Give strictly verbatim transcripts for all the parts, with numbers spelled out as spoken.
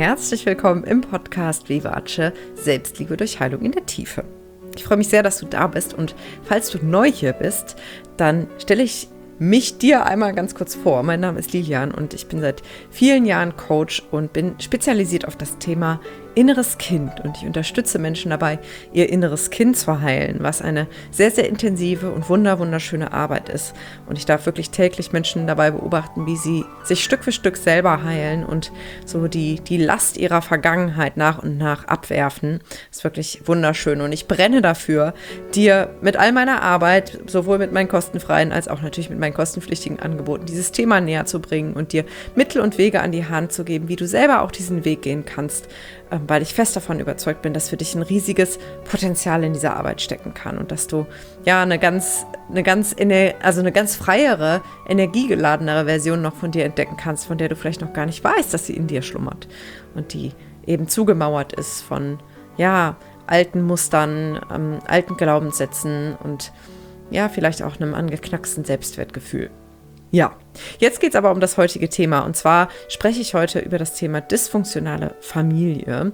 herzlich willkommen im Podcast Vivace Selbstliebe durch Heilung in der Tiefe. Ich freue mich sehr, dass du da bist und falls du neu hier bist, dann stelle ich mich dir einmal ganz kurz vor. Mein Name ist Lilian und ich bin seit vielen Jahren Coach und bin spezialisiert auf das Thema inneres Kind und ich unterstütze Menschen dabei, ihr inneres Kind zu heilen, was eine sehr, sehr intensive und wunder, wunderschöne Arbeit ist. Und ich darf wirklich täglich Menschen dabei beobachten, wie sie sich Stück für Stück selber heilen und so die, die Last ihrer Vergangenheit nach und nach abwerfen. Das ist wirklich wunderschön und ich brenne dafür, dir mit all meiner Arbeit, sowohl mit meinen kostenfreien als auch natürlich mit meinen kostenpflichtigen Angeboten, dieses Thema näher zu bringen und dir Mittel und Wege an die Hand zu geben, wie du selber auch diesen Weg gehen kannst, weil ich fest davon überzeugt bin, dass für dich ein riesiges Potenzial in dieser Arbeit stecken kann und dass du ja eine ganz, eine ganz, also eine ganz freiere, energiegeladenere Version noch von dir entdecken kannst, von der du vielleicht noch gar nicht weißt, dass sie in dir schlummert und die eben zugemauert ist von ja alten Mustern, ähm, alten Glaubenssätzen und ja vielleicht auch einem angeknacksten Selbstwertgefühl. Ja, jetzt geht es aber um das heutige Thema und zwar spreche ich heute über das Thema dysfunktionale Familie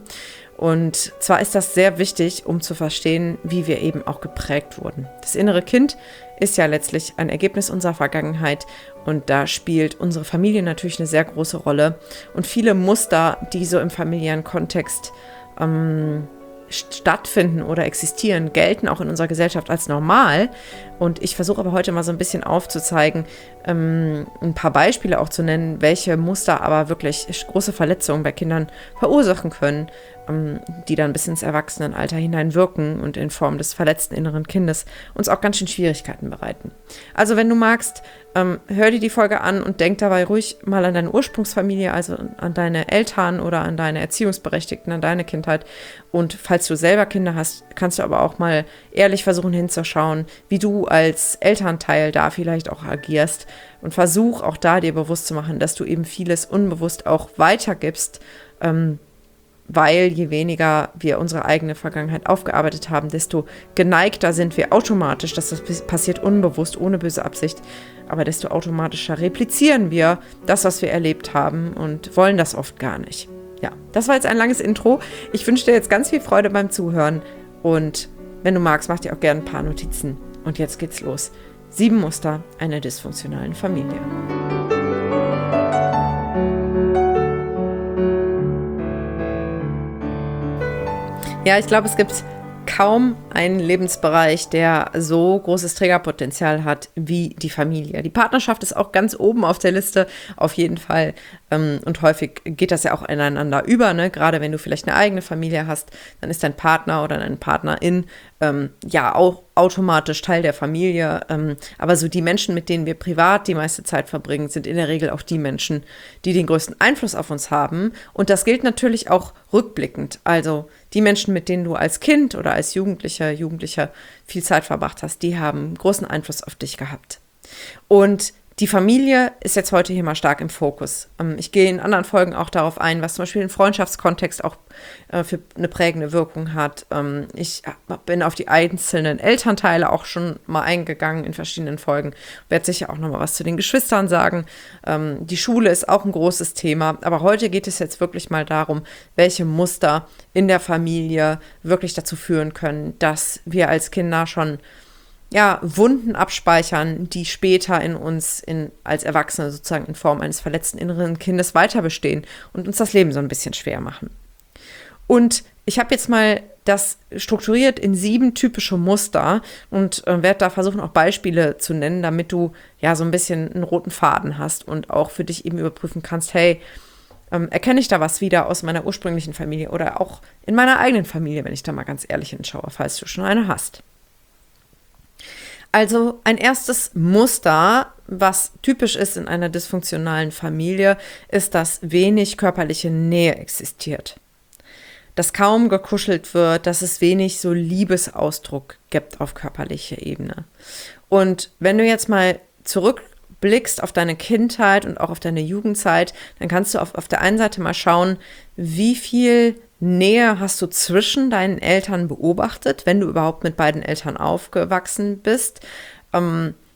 und zwar ist das sehr wichtig, um zu verstehen, wie wir eben auch geprägt wurden. Das innere Kind ist ja letztlich ein Ergebnis unserer Vergangenheit und da spielt unsere Familie natürlich eine sehr große Rolle und viele Muster, die so im familiären Kontext ähm, stattfinden oder existieren, gelten auch in unserer Gesellschaft als normal. Und ich versuche aber heute mal so ein bisschen aufzuzeigen, ähm, ein paar Beispiele auch zu nennen, welche Muster aber wirklich große Verletzungen bei Kindern verursachen können, ähm, die dann bis ins Erwachsenenalter hinein wirken und in Form des verletzten inneren Kindes uns auch ganz schön Schwierigkeiten bereiten. Also wenn du magst, ähm, hör dir die Folge an und denk dabei ruhig mal an deine Ursprungsfamilie, also an deine Eltern oder an deine Erziehungsberechtigten, an deine Kindheit. Und falls du selber Kinder hast, kannst du aber auch mal ehrlich versuchen hinzuschauen, wie du als Elternteil da vielleicht auch agierst und versuch auch da dir bewusst zu machen, dass du eben vieles unbewusst auch weitergibst, ähm, weil je weniger wir unsere eigene Vergangenheit aufgearbeitet haben, desto geneigter sind wir automatisch, dass das passiert unbewusst, ohne böse Absicht, aber desto automatischer replizieren wir das, was wir erlebt haben und wollen das oft gar nicht. Ja, das war jetzt ein langes Intro. Ich wünsche dir jetzt ganz viel Freude beim Zuhören und wenn du magst, mach dir auch gerne ein paar Notizen. Und jetzt geht's los. Sieben Muster einer dysfunktionalen Familie. Ja, ich glaube, es gibt kaum einen Lebensbereich, der so großes Trägerpotenzial hat wie die Familie. Die Partnerschaft ist auch ganz oben auf der Liste, auf jeden Fall. Und häufig geht das ja auch ineinander über, ne? Gerade wenn du vielleicht eine eigene Familie hast, dann ist dein Partner oder deine Partnerin ähm, ja auch automatisch Teil der Familie. Ähm, aber so die Menschen, mit denen wir privat die meiste Zeit verbringen, sind in der Regel auch die Menschen, die den größten Einfluss auf uns haben. Und das gilt natürlich auch rückblickend. Also die Menschen, mit denen du als Kind oder als Jugendlicher, Jugendlicher viel Zeit verbracht hast, die haben großen Einfluss auf dich gehabt. Und die Familie ist jetzt heute hier mal stark im Fokus. Ich gehe in anderen Folgen auch darauf ein, was zum Beispiel den Freundschaftskontext auch für eine prägende Wirkung hat. Ich bin auf die einzelnen Elternteile auch schon mal eingegangen in verschiedenen Folgen. Werde sicher auch noch mal was zu den Geschwistern sagen. Die Schule ist auch ein großes Thema. Aber heute geht es jetzt wirklich mal darum, welche Muster in der Familie wirklich dazu führen können, dass wir als Kinder schon ja, Wunden abspeichern, die später in uns in, als Erwachsene sozusagen in Form eines verletzten inneren Kindes weiter bestehen und uns das Leben so ein bisschen schwer machen. Und ich habe jetzt mal das strukturiert in sieben typische Muster und äh, werde da versuchen, auch Beispiele zu nennen, damit du ja so ein bisschen einen roten Faden hast und auch für dich eben überprüfen kannst, hey, ähm, erkenne ich da was wieder aus meiner ursprünglichen Familie oder auch in meiner eigenen Familie, wenn ich da mal ganz ehrlich hinschaue, falls du schon eine hast. Also ein erstes Muster, was typisch ist in einer dysfunktionalen Familie, ist, dass wenig körperliche Nähe existiert. Dass kaum gekuschelt wird, dass es wenig so Liebesausdruck gibt auf körperlicher Ebene. Und wenn du jetzt mal zurückblickst auf deine Kindheit und auch auf deine Jugendzeit, dann kannst du auf, auf der einen Seite mal schauen, wie viel Nähe hast du zwischen deinen Eltern beobachtet, wenn du überhaupt mit beiden Eltern aufgewachsen bist. Ähm,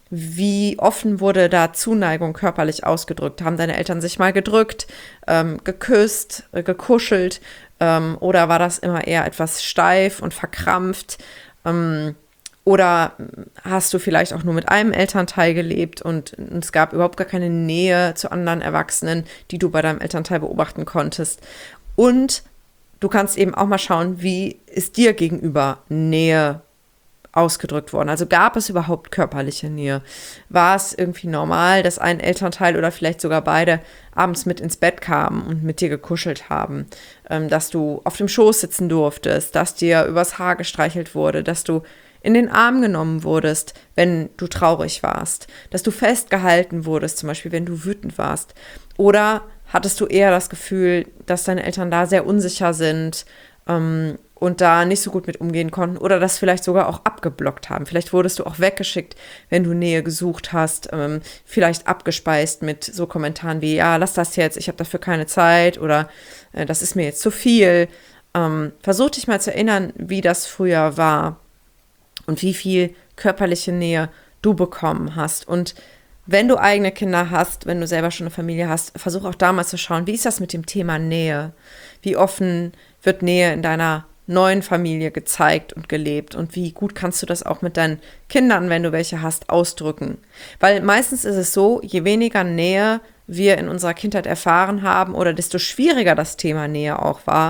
Wie offen wurde da Zuneigung körperlich ausgedrückt? Haben deine Eltern sich mal gedrückt, ähm, geküsst, äh, gekuschelt? Ähm, oder war das immer eher etwas steif und verkrampft? Ähm, oder hast du vielleicht auch nur mit einem Elternteil gelebt und, und es gab überhaupt gar keine Nähe zu anderen Erwachsenen, die du bei deinem Elternteil beobachten konntest? Und du kannst eben auch mal schauen, wie ist dir gegenüber Nähe ausgedrückt worden? Also gab es überhaupt körperliche Nähe? War es irgendwie normal, dass ein Elternteil oder vielleicht sogar beide abends mit ins Bett kamen und mit dir gekuschelt haben? Ähm, dass du auf dem Schoß sitzen durftest, dass dir übers Haar gestreichelt wurde, dass du in den Arm genommen wurdest, wenn du traurig warst, dass du festgehalten wurdest, zum Beispiel, wenn du wütend warst? Oder hattest du eher das Gefühl, dass deine Eltern da sehr unsicher sind, ähm, und da nicht so gut mit umgehen konnten oder das vielleicht sogar auch abgeblockt haben? Vielleicht wurdest du auch weggeschickt, wenn du Nähe gesucht hast, ähm, vielleicht abgespeist mit so Kommentaren wie, ja, lass das jetzt, ich habe dafür keine Zeit oder äh, das ist mir jetzt zu viel. Ähm, versuch dich mal zu erinnern, wie das früher war und wie viel körperliche Nähe du bekommen hast. Und wenn du eigene Kinder hast, wenn du selber schon eine Familie hast, versuch auch da mal zu schauen, wie ist das mit dem Thema Nähe? Wie offen wird Nähe in deiner neuen Familie gezeigt und gelebt und wie gut kannst du das auch mit deinen Kindern, wenn du welche hast, ausdrücken? Weil meistens ist es so, je weniger Nähe wir in unserer Kindheit erfahren haben oder desto schwieriger das Thema Nähe auch war,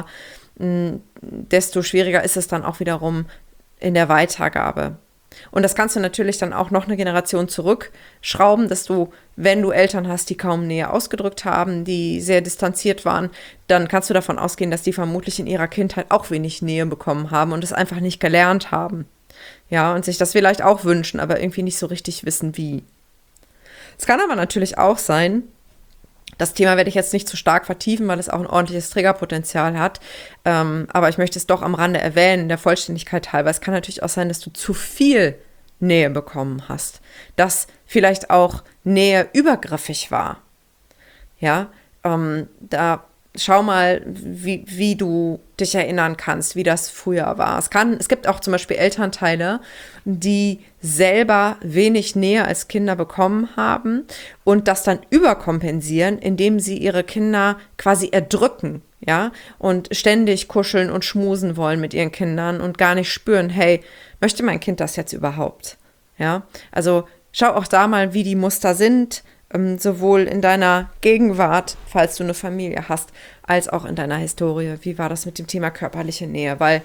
desto schwieriger ist es dann auch wiederum in der Weitergabe. Und das kannst du natürlich dann auch noch eine Generation zurückschrauben, dass du, wenn du Eltern hast, die kaum Nähe ausgedrückt haben, die sehr distanziert waren, dann kannst du davon ausgehen, dass die vermutlich in ihrer Kindheit auch wenig Nähe bekommen haben und es einfach nicht gelernt haben. Ja, und sich das vielleicht auch wünschen, aber irgendwie nicht so richtig wissen, wie. Es kann aber natürlich auch sein, das Thema werde ich jetzt nicht zu stark vertiefen, weil es auch ein ordentliches Triggerpotenzial hat. Ähm, aber ich möchte es doch am Rande erwähnen, der Vollständigkeit halber. Es kann natürlich auch sein, dass du zu viel Nähe bekommen hast. Dass vielleicht auch Nähe übergriffig war. Ja, ähm, da schau mal, wie, wie du dich erinnern kannst, wie das früher war. Es kann, es gibt auch zum Beispiel Elternteile, die selber wenig Nähe als Kinder bekommen haben und das dann überkompensieren, indem sie ihre Kinder quasi erdrücken, ja, und ständig kuscheln und schmusen wollen mit ihren Kindern und gar nicht spüren, hey, möchte mein Kind das jetzt überhaupt? Ja, also schau auch da mal, wie die Muster sind, ähm, sowohl in deiner Gegenwart, falls du eine Familie hast, als auch in deiner Historie. Wie war das mit dem Thema körperliche Nähe? Weil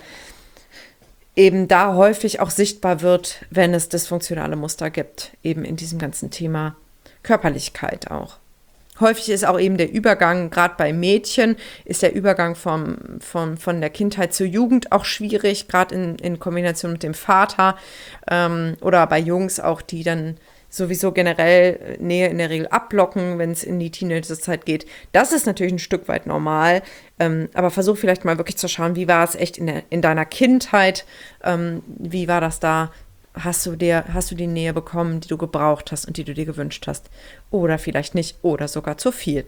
eben da häufig auch sichtbar wird, wenn es dysfunktionale Muster gibt, eben in diesem ganzen Thema Körperlichkeit auch. Häufig ist auch eben der Übergang, gerade bei Mädchen, ist der Übergang vom, vom, von der Kindheit zur Jugend auch schwierig, gerade in, in Kombination mit dem Vater, ähm, oder bei Jungs auch, die dann sowieso generell Nähe in der Regel abblocken, wenn es in die Teenagerzeit geht. Das ist natürlich ein Stück weit normal, ähm, aber versuch vielleicht mal wirklich zu schauen, wie war es echt in, der, in deiner Kindheit, ähm, wie war das da? Hast du dir, hast du die Nähe bekommen, die du gebraucht hast und die du dir gewünscht hast? Oder vielleicht nicht, oder sogar zu viel.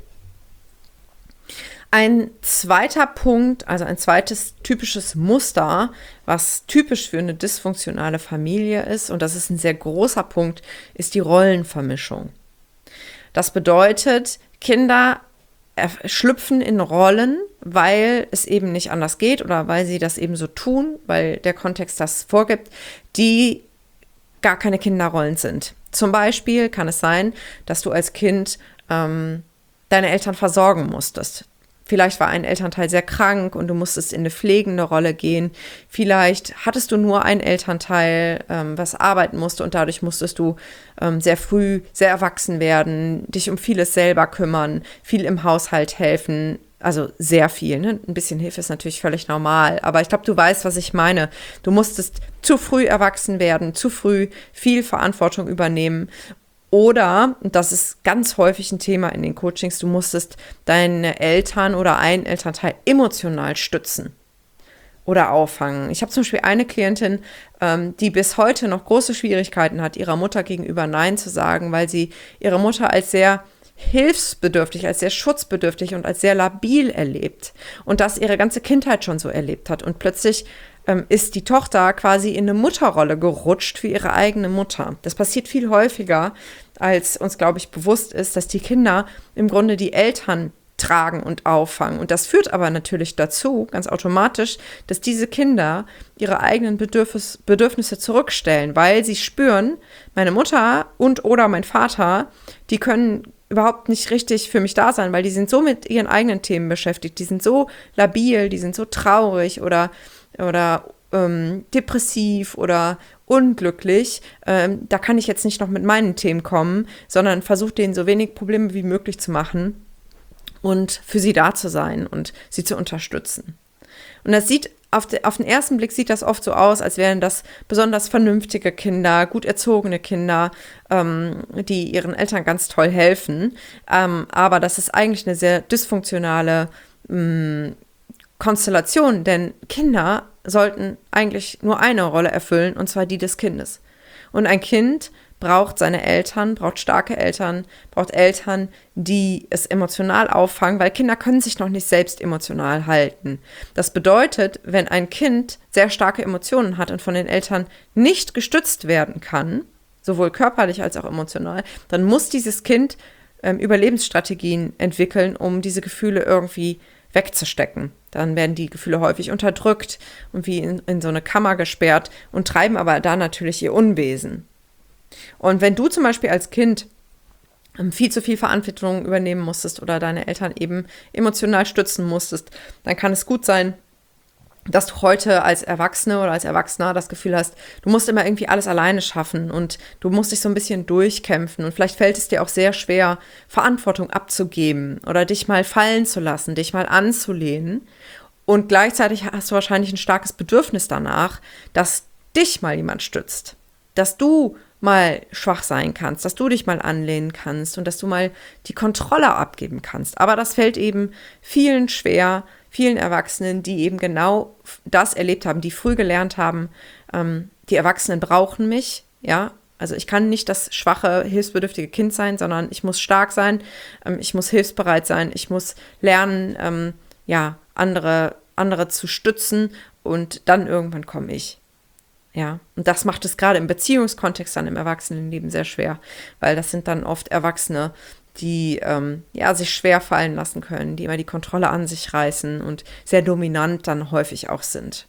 Ein zweiter Punkt, also ein zweites typisches Muster, was typisch für eine dysfunktionale Familie ist, und das ist ein sehr großer Punkt, ist die Rollenvermischung. Das bedeutet, Kinder schlüpfen in Rollen, weil es eben nicht anders geht oder weil sie das eben so tun, weil der Kontext das vorgibt, die gar keine Kinderrollen sind. Zum Beispiel kann es sein, dass du als Kind ähm, deine Eltern versorgen musstest. Vielleicht war ein Elternteil sehr krank und du musstest in eine pflegende Rolle gehen. Vielleicht hattest du nur ein Elternteil, ähm, was arbeiten musste und dadurch musstest du ähm, sehr früh sehr erwachsen werden, dich um vieles selber kümmern, viel im Haushalt helfen. Also sehr viel, ne? Ein bisschen Hilfe ist natürlich völlig normal, aber ich glaube, du weißt, was ich meine. Du musstest zu früh erwachsen werden, zu früh viel Verantwortung übernehmen. Oder, und das ist ganz häufig ein Thema in den Coachings, du musstest deine Eltern oder einen Elternteil emotional stützen oder auffangen. Ich habe zum Beispiel eine Klientin, ähm, die bis heute noch große Schwierigkeiten hat, ihrer Mutter gegenüber Nein zu sagen, weil sie ihre Mutter als sehr hilfsbedürftig, als sehr schutzbedürftig und als sehr labil erlebt und das ihre ganze Kindheit schon so erlebt hat. Und plötzlich ähm, ist die Tochter quasi in eine Mutterrolle gerutscht für ihre eigene Mutter. Das passiert viel häufiger, als uns, glaube ich, bewusst ist, dass die Kinder im Grunde die Eltern tragen und auffangen. Und das führt aber natürlich dazu, ganz automatisch, dass diese Kinder ihre eigenen Bedürfnis, Bedürfnisse zurückstellen, weil sie spüren, meine Mutter und oder mein Vater, die können überhaupt nicht richtig für mich da sein, weil die sind so mit ihren eigenen Themen beschäftigt, die sind so labil, die sind so traurig oder, oder ähm, depressiv oder unglücklich. Ähm, da kann ich jetzt nicht noch mit meinen Themen kommen, sondern versuche denen so wenig Probleme wie möglich zu machen und für sie da zu sein und sie zu unterstützen. Und das sieht, auf, de, auf den ersten Blick sieht das oft so aus, als wären das besonders vernünftige Kinder, gut erzogene Kinder, ähm, die ihren Eltern ganz toll helfen. Ähm, aber das ist eigentlich eine sehr dysfunktionale mh, Konstellation, denn Kinder sollten eigentlich nur eine Rolle erfüllen, und zwar die des Kindes. Und ein Kind braucht seine Eltern, braucht starke Eltern, braucht Eltern, die es emotional auffangen, weil Kinder können sich noch nicht selbst emotional halten. Das bedeutet, wenn ein Kind sehr starke Emotionen hat und von den Eltern nicht gestützt werden kann, sowohl körperlich als auch emotional, dann muss dieses Kind ähm, Überlebensstrategien entwickeln, um diese Gefühle irgendwie wegzustecken. Dann werden die Gefühle häufig unterdrückt und wie in, in so eine Kammer gesperrt und treiben aber da natürlich ihr Unwesen. Und wenn du zum Beispiel als Kind viel zu viel Verantwortung übernehmen musstest oder deine Eltern eben emotional stützen musstest, dann kann es gut sein, dass du heute als Erwachsene oder als Erwachsener das Gefühl hast, du musst immer irgendwie alles alleine schaffen und du musst dich so ein bisschen durchkämpfen und vielleicht fällt es dir auch sehr schwer, Verantwortung abzugeben oder dich mal fallen zu lassen, dich mal anzulehnen, und gleichzeitig hast du wahrscheinlich ein starkes Bedürfnis danach, dass dich mal jemand stützt, dass du mal schwach sein kannst, dass du dich mal anlehnen kannst und dass du mal die Kontrolle abgeben kannst. Aber das fällt eben vielen schwer, vielen Erwachsenen, die eben genau das erlebt haben, die früh gelernt haben, ähm, die Erwachsenen brauchen mich, ja, also ich kann nicht das schwache, hilfsbedürftige Kind sein, sondern ich muss stark sein, ähm, ich muss hilfsbereit sein, ich muss lernen, ähm, ja, andere, andere zu stützen und dann irgendwann komme ich. Ja, und das macht es gerade im Beziehungskontext dann im Erwachsenenleben sehr schwer, weil das sind dann oft Erwachsene, die ähm, ja, sich schwer fallen lassen können, die immer die Kontrolle an sich reißen und sehr dominant dann häufig auch sind.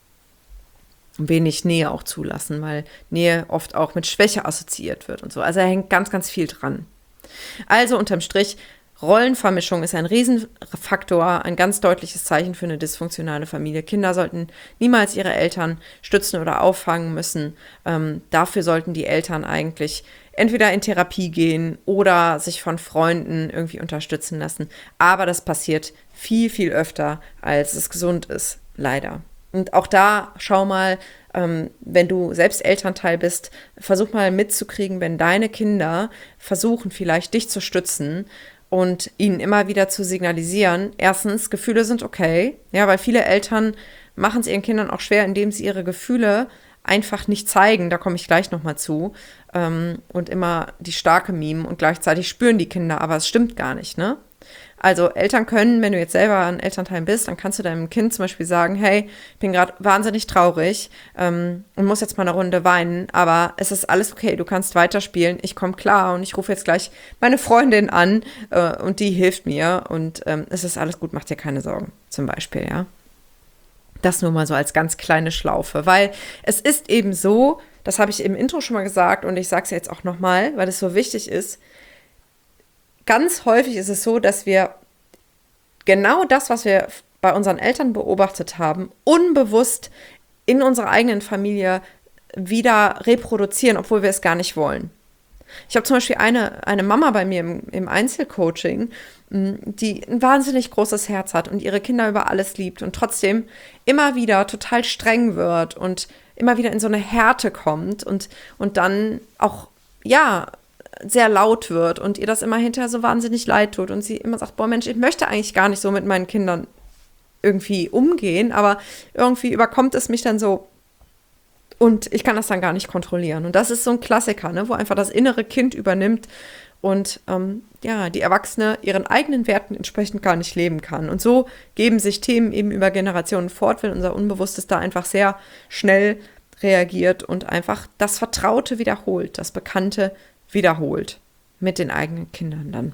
Und wenig Nähe auch zulassen, weil Nähe oft auch mit Schwäche assoziiert wird und so. Also da hängt ganz, ganz viel dran. Also unterm Strich, Rollenvermischung ist ein Riesenfaktor, ein ganz deutliches Zeichen für eine dysfunktionale Familie. Kinder sollten niemals ihre Eltern stützen oder auffangen müssen. Ähm, dafür sollten die Eltern eigentlich entweder in Therapie gehen oder sich von Freunden irgendwie unterstützen lassen. Aber das passiert viel, viel öfter, als es gesund ist, leider. Und auch da, schau mal, ähm, wenn du selbst Elternteil bist, versuch mal mitzukriegen, wenn deine Kinder versuchen, vielleicht dich zu stützen, und ihnen immer wieder zu signalisieren, erstens, Gefühle sind okay, ja, weil viele Eltern machen es ihren Kindern auch schwer, indem sie ihre Gefühle einfach nicht zeigen, da komme ich gleich nochmal zu, ähm, und immer die starke mimen und gleichzeitig spüren die Kinder, aber es stimmt gar nicht, ne? Also Eltern können, wenn du jetzt selber ein Elternteil bist, dann kannst du deinem Kind zum Beispiel sagen, hey, ich bin gerade wahnsinnig traurig ähm, und muss jetzt mal eine Runde weinen, aber es ist alles okay, du kannst weiterspielen, ich komme klar und ich rufe jetzt gleich meine Freundin an äh, und die hilft mir und ähm, es ist alles gut, mach dir keine Sorgen, zum Beispiel, ja. Das nur mal so als ganz kleine Schlaufe, weil es ist eben so, das habe ich im Intro schon mal gesagt und ich sage es jetzt auch nochmal, weil es so wichtig ist, ganz häufig ist es so, dass wir genau das, was wir bei unseren Eltern beobachtet haben, unbewusst in unserer eigenen Familie wieder reproduzieren, obwohl wir es gar nicht wollen. Ich habe zum Beispiel eine, eine Mama bei mir im, im Einzelcoaching, die ein wahnsinnig großes Herz hat und ihre Kinder über alles liebt und trotzdem immer wieder total streng wird und immer wieder in so eine Härte kommt und, und dann auch, ja, sehr laut wird und ihr das immer hinterher so wahnsinnig leid tut und sie immer sagt, boah Mensch, ich möchte eigentlich gar nicht so mit meinen Kindern irgendwie umgehen, aber irgendwie überkommt es mich dann so und ich kann das dann gar nicht kontrollieren. Und das ist so ein Klassiker, ne, wo einfach das innere Kind übernimmt und ähm, ja, die Erwachsene ihren eigenen Werten entsprechend gar nicht leben kann. Und so geben sich Themen eben über Generationen fort, weil unser Unbewusstes da einfach sehr schnell reagiert und einfach das Vertraute wiederholt, das Bekannte wiederholt mit den eigenen Kindern dann.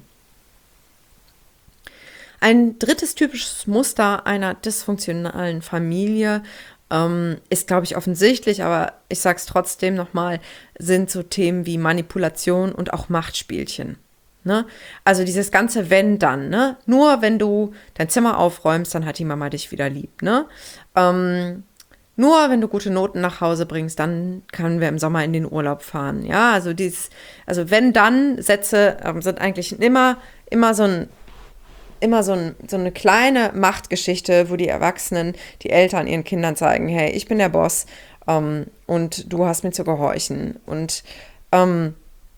Ein drittes typisches Muster einer dysfunktionalen Familie ähm, ist, glaube ich, offensichtlich, aber ich sage es trotzdem nochmal, sind so Themen wie Manipulation und auch Machtspielchen. Ne? Also dieses ganze Wenn dann, ne? Nur wenn du dein Zimmer aufräumst, dann hat die Mama dich wieder lieb. Ne? Ähm, nur wenn du gute Noten nach Hause bringst, dann können wir im Sommer in den Urlaub fahren. Ja, also dieses, also wenn dann Sätze ähm, sind eigentlich immer, immer so ein immer so, ein, so eine kleine Machtgeschichte, wo die Erwachsenen, die Eltern ihren Kindern zeigen, hey, ich bin der Boss ähm, und du hast mir zu gehorchen. Und ähm,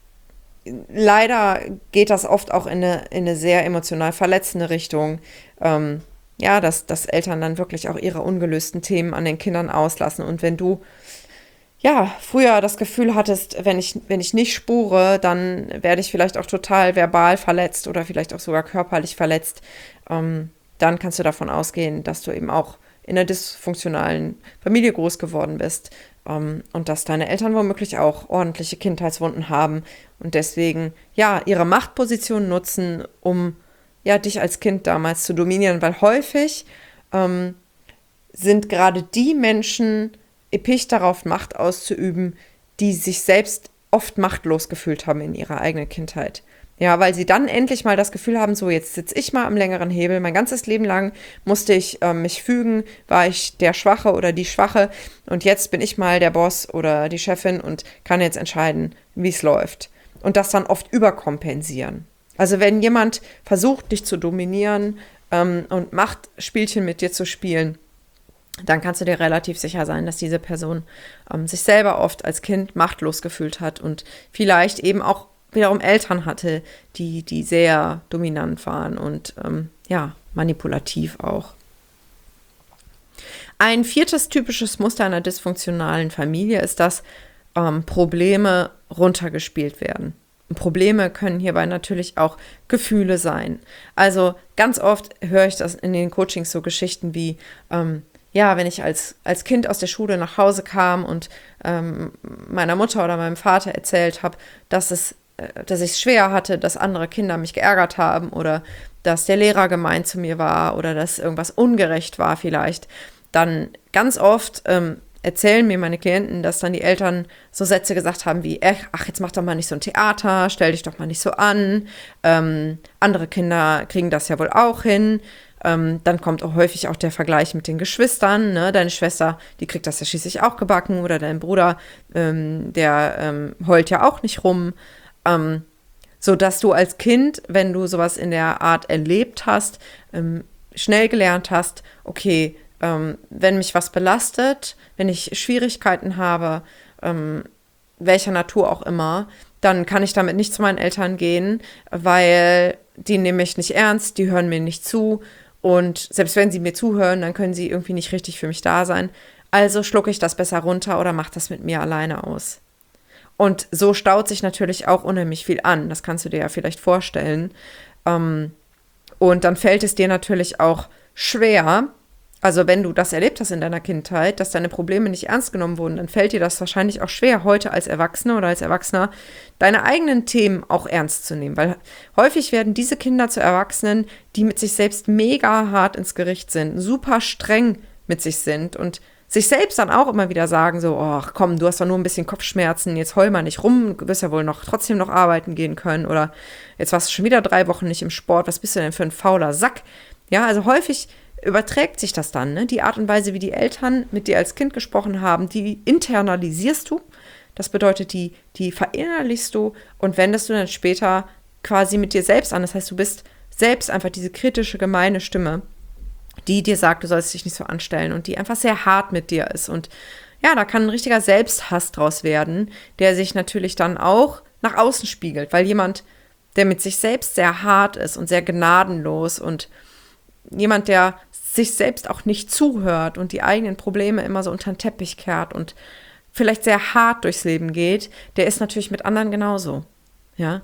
leider geht das oft auch in eine, in eine sehr emotional verletzende Richtung. Ähm, ja, dass, dass Eltern dann wirklich auch ihre ungelösten Themen an den Kindern auslassen. Und wenn du ja, früher das Gefühl hattest, wenn ich, wenn ich nicht spure, dann werde ich vielleicht auch total verbal verletzt oder vielleicht auch sogar körperlich verletzt, ähm, dann kannst du davon ausgehen, dass du eben auch in einer dysfunktionalen Familie groß geworden bist ähm, und dass deine Eltern womöglich auch ordentliche Kindheitswunden haben und deswegen, ja, ihre Machtposition nutzen, um, ja, dich als Kind damals zu dominieren, weil häufig ähm, sind gerade die Menschen erpicht darauf, Macht auszuüben, die sich selbst oft machtlos gefühlt haben in ihrer eigenen Kindheit. Ja, weil sie dann endlich mal das Gefühl haben, so jetzt sitze ich mal am längeren Hebel. Mein ganzes Leben lang musste ich äh, mich fügen, war ich der Schwache oder die Schwache und jetzt bin ich mal der Boss oder die Chefin und kann jetzt entscheiden, wie es läuft. Und das dann oft überkompensieren. Also wenn jemand versucht, dich zu dominieren ähm, und Machtspielchen mit dir zu spielen, dann kannst du dir relativ sicher sein, dass diese Person ähm, sich selber oft als Kind machtlos gefühlt hat und vielleicht eben auch wiederum Eltern hatte, die, die sehr dominant waren und ähm, ja, manipulativ auch. Ein viertes typisches Muster einer dysfunktionalen Familie ist, dass ähm, Probleme runtergespielt werden. Probleme können hierbei natürlich auch Gefühle sein. Also ganz oft höre ich das in den Coachings so Geschichten wie, ähm, ja, wenn ich als, als Kind aus der Schule nach Hause kam und ähm, meiner Mutter oder meinem Vater erzählt habe, dass es, äh, dass ich es schwer hatte, dass andere Kinder mich geärgert haben oder dass der Lehrer gemein zu mir war oder dass irgendwas ungerecht war vielleicht, dann ganz oft ähm, erzählen mir meine Klienten, dass dann die Eltern so Sätze gesagt haben wie, ach, jetzt mach doch mal nicht so ein Theater, stell dich doch mal nicht so an, ähm, andere Kinder kriegen das ja wohl auch hin. Ähm, dann kommt auch häufig auch der Vergleich mit den Geschwistern, ne? Deine Schwester, die kriegt das ja schließlich auch gebacken oder dein Bruder, ähm, der ähm, heult ja auch nicht rum. Ähm, so dass du als Kind, wenn du sowas in der Art erlebt hast, ähm, schnell gelernt hast, okay, ähm, wenn mich was belastet, wenn ich Schwierigkeiten habe, ähm, welcher Natur auch immer, dann kann ich damit nicht zu meinen Eltern gehen, weil die nehmen mich nicht ernst, die hören mir nicht zu. Und selbst wenn sie mir zuhören, dann können sie irgendwie nicht richtig für mich da sein. Also schlucke ich das besser runter oder mache das mit mir alleine aus. Und so staut sich natürlich auch unheimlich viel an. Das kannst du dir ja vielleicht vorstellen. Und dann fällt es dir natürlich auch schwer, also wenn du das erlebt hast in deiner Kindheit, dass deine Probleme nicht ernst genommen wurden, dann fällt dir das wahrscheinlich auch schwer, heute als Erwachsener oder als Erwachsener deine eigenen Themen auch ernst zu nehmen. Weil häufig werden diese Kinder zu Erwachsenen, die mit sich selbst mega hart ins Gericht sind, super streng mit sich sind und sich selbst dann auch immer wieder sagen, so, ach komm, du hast doch nur ein bisschen Kopfschmerzen, jetzt heul mal nicht rum, du wirst ja wohl noch trotzdem noch arbeiten gehen können oder jetzt warst du schon wieder drei Wochen nicht im Sport, was bist du denn für ein fauler Sack? Ja, also häufig überträgt sich das dann, ne? Die Art und Weise, wie die Eltern mit dir als Kind gesprochen haben, die internalisierst du. Das bedeutet, die, die verinnerlichst du und wendest du dann später quasi mit dir selbst an. Das heißt, du bist selbst einfach diese kritische, gemeine Stimme, die dir sagt, du sollst dich nicht so anstellen und die einfach sehr hart mit dir ist. Und ja, da kann ein richtiger Selbsthass draus werden, der sich natürlich dann auch nach außen spiegelt, weil jemand, der mit sich selbst sehr hart ist und sehr gnadenlos und jemand, der sich selbst auch nicht zuhört und die eigenen Probleme immer so unter den Teppich kehrt und vielleicht sehr hart durchs Leben geht, der ist natürlich mit anderen genauso. Ja,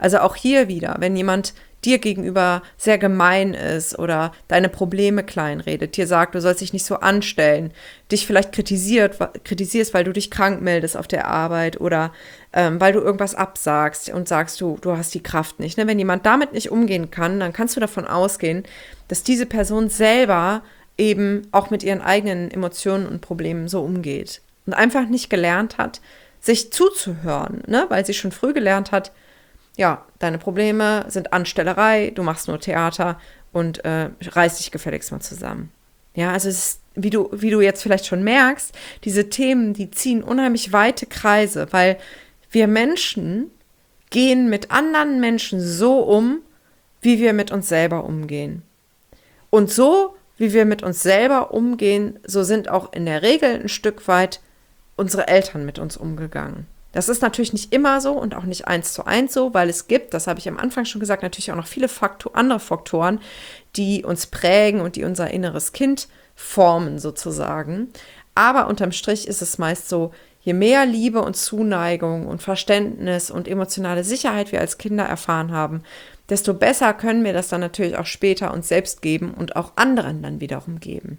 Also auch hier wieder, wenn jemand dir gegenüber sehr gemein ist oder deine Probleme kleinredet, dir sagt, du sollst dich nicht so anstellen, dich vielleicht kritisiert, kritisierst, weil du dich krank meldest auf der Arbeit oder ähm, weil du irgendwas absagst und sagst, du, du hast die Kraft nicht. Ne? Wenn jemand damit nicht umgehen kann, dann kannst du davon ausgehen, dass diese Person selber eben auch mit ihren eigenen Emotionen und Problemen so umgeht und einfach nicht gelernt hat, sich zuzuhören, ne? Weil sie schon früh gelernt hat, ja, deine Probleme sind Anstellerei, du machst nur Theater und äh, reiß dich gefälligst mal zusammen. Ja, also es ist, wie du, wie du jetzt vielleicht schon merkst, diese Themen, die ziehen unheimlich weite Kreise, weil wir Menschen gehen mit anderen Menschen so um, wie wir mit uns selber umgehen. Und so, wie wir mit uns selber umgehen, so sind auch in der Regel ein Stück weit unsere Eltern mit uns umgegangen. Das ist natürlich nicht immer so und auch nicht eins zu eins so, weil es gibt, das habe ich am Anfang schon gesagt, natürlich auch noch viele Faktor, andere Faktoren, die uns prägen und die unser inneres Kind formen sozusagen. Aber unterm Strich ist es meist so, je mehr Liebe und Zuneigung und Verständnis und emotionale Sicherheit wir als Kinder erfahren haben, desto besser können wir das dann natürlich auch später uns selbst geben und auch anderen dann wiederum geben.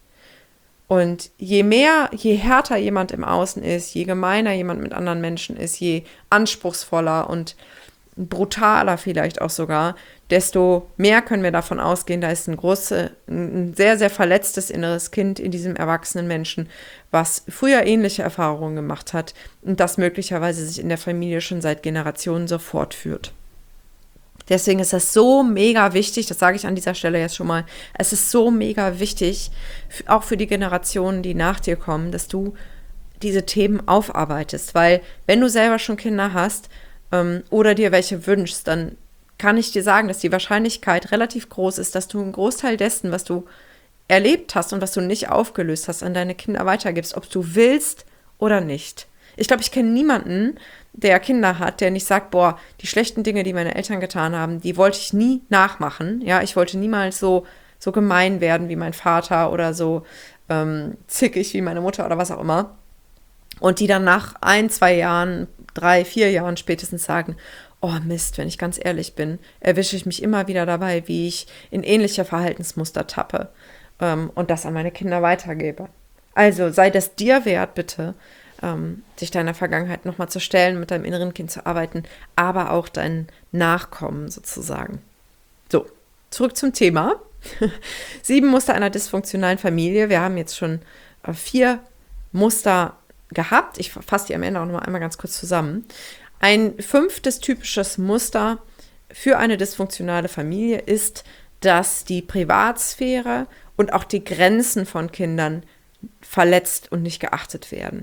Und je mehr, je härter jemand im Außen ist, je gemeiner jemand mit anderen Menschen ist, je anspruchsvoller und brutaler vielleicht auch sogar, desto mehr können wir davon ausgehen, da ist ein große, ein sehr, sehr verletztes inneres Kind in diesem erwachsenen Menschen, was früher ähnliche Erfahrungen gemacht hat und das möglicherweise sich in der Familie schon seit Generationen so fortführt. Deswegen ist das so mega wichtig, das sage ich an dieser Stelle jetzt schon mal, es ist so mega wichtig, auch für die Generationen, die nach dir kommen, dass du diese Themen aufarbeitest, weil wenn du selber schon Kinder hast ähm, oder dir welche wünschst, dann kann ich dir sagen, dass die Wahrscheinlichkeit relativ groß ist, dass du einen Großteil dessen, was du erlebt hast und was du nicht aufgelöst hast, an deine Kinder weitergibst, ob du willst oder nicht. Ich glaube, ich kenne niemanden, der Kinder hat, der nicht sagt, boah, die schlechten Dinge, die meine Eltern getan haben, die wollte ich nie nachmachen. Ja, ich wollte niemals so, so gemein werden wie mein Vater oder so ähm, zickig wie meine Mutter oder was auch immer. Und die dann nach ein, zwei Jahren, drei, vier Jahren spätestens sagen, oh Mist, wenn ich ganz ehrlich bin, erwische ich mich immer wieder dabei, wie ich in ähnliche Verhaltensmuster tappe ähm, und das an meine Kinder weitergebe. Also sei das dir wert, bitte, ähm, sich deiner Vergangenheit nochmal zu stellen, mit deinem inneren Kind zu arbeiten, aber auch dein Nachkommen sozusagen. So, zurück zum Thema. Sieben Muster einer dysfunktionalen Familie. Wir haben jetzt schon äh, vier Muster gehabt. Ich fasse die am Ende auch noch mal einmal ganz kurz zusammen. Ein fünftes typisches Muster für eine dysfunktionale Familie ist, dass die Privatsphäre und auch die Grenzen von Kindern verletzt und nicht geachtet werden.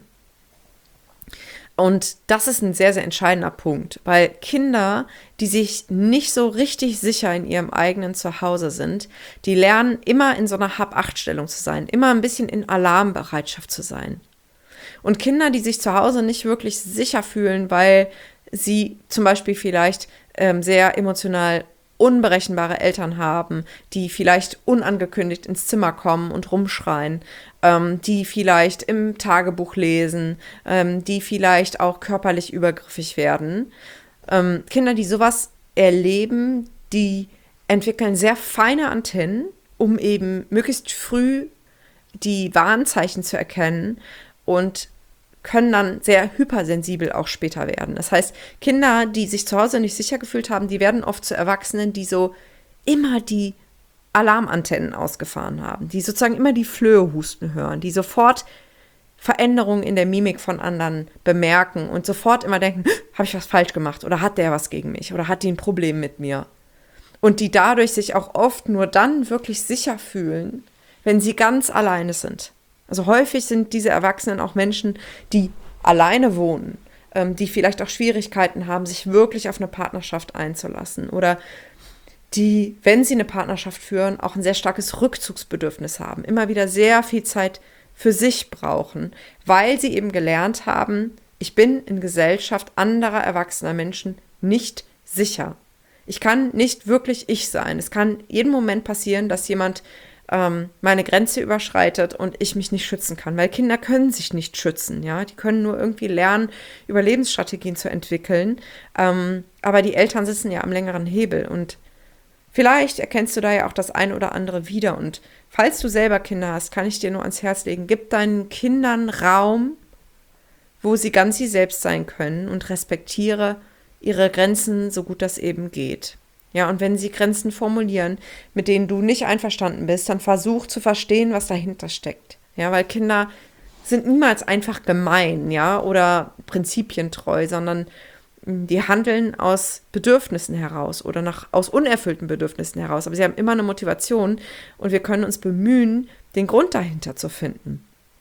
Und das ist ein sehr, sehr entscheidender Punkt, weil Kinder, die sich nicht so richtig sicher in ihrem eigenen Zuhause sind, die lernen immer in so einer Hab-Acht-Stellung zu sein, immer ein bisschen in Alarmbereitschaft zu sein. Und Kinder, die sich zu Hause nicht wirklich sicher fühlen, weil sie zum Beispiel vielleicht ähm, sehr emotional unberechenbare Eltern haben, die vielleicht unangekündigt ins Zimmer kommen und rumschreien, ähm, die vielleicht im Tagebuch lesen, ähm, die vielleicht auch körperlich übergriffig werden. Ähm, Kinder, die sowas erleben, die entwickeln sehr feine Antennen, um eben möglichst früh die Warnzeichen zu erkennen und können dann sehr hypersensibel auch später werden. Das heißt, Kinder, die sich zu Hause nicht sicher gefühlt haben, die werden oft zu Erwachsenen, die so immer die Alarmantennen ausgefahren haben, die sozusagen immer die Flöhe husten hören, die sofort Veränderungen in der Mimik von anderen bemerken und sofort immer denken, habe ich was falsch gemacht oder hat der was gegen mich oder hat die ein Problem mit mir? Und die dadurch sich auch oft nur dann wirklich sicher fühlen, wenn sie ganz alleine sind. Also häufig sind diese Erwachsenen auch Menschen, die alleine wohnen, ähm, die vielleicht auch Schwierigkeiten haben, sich wirklich auf eine Partnerschaft einzulassen oder die, wenn sie eine Partnerschaft führen, auch ein sehr starkes Rückzugsbedürfnis haben, immer wieder sehr viel Zeit für sich brauchen, weil sie eben gelernt haben, ich bin in Gesellschaft anderer erwachsener Menschen nicht sicher. Ich kann nicht wirklich ich sein. Es kann jeden Moment passieren, dass jemand ähm, meine Grenze überschreitet und ich mich nicht schützen kann. Weil Kinder können sich nicht schützen, ja. Die können nur irgendwie lernen, Überlebensstrategien zu entwickeln. Ähm, aber die Eltern sitzen ja am längeren Hebel und vielleicht erkennst du da ja auch das ein oder andere wieder. Und falls du selber Kinder hast, kann ich dir nur ans Herz legen, gib deinen Kindern Raum, wo sie ganz sie selbst sein können und respektiere ihre Grenzen, so gut das eben geht. Ja, und wenn sie Grenzen formulieren, mit denen du nicht einverstanden bist, dann versuch zu verstehen, was dahinter steckt. Ja, weil Kinder sind niemals einfach gemein, ja, oder prinzipientreu, sondern die handeln aus Bedürfnissen heraus oder nach, aus unerfüllten Bedürfnissen heraus. Aber sie haben immer eine Motivation und wir können uns bemühen, den Grund dahinter zu finden.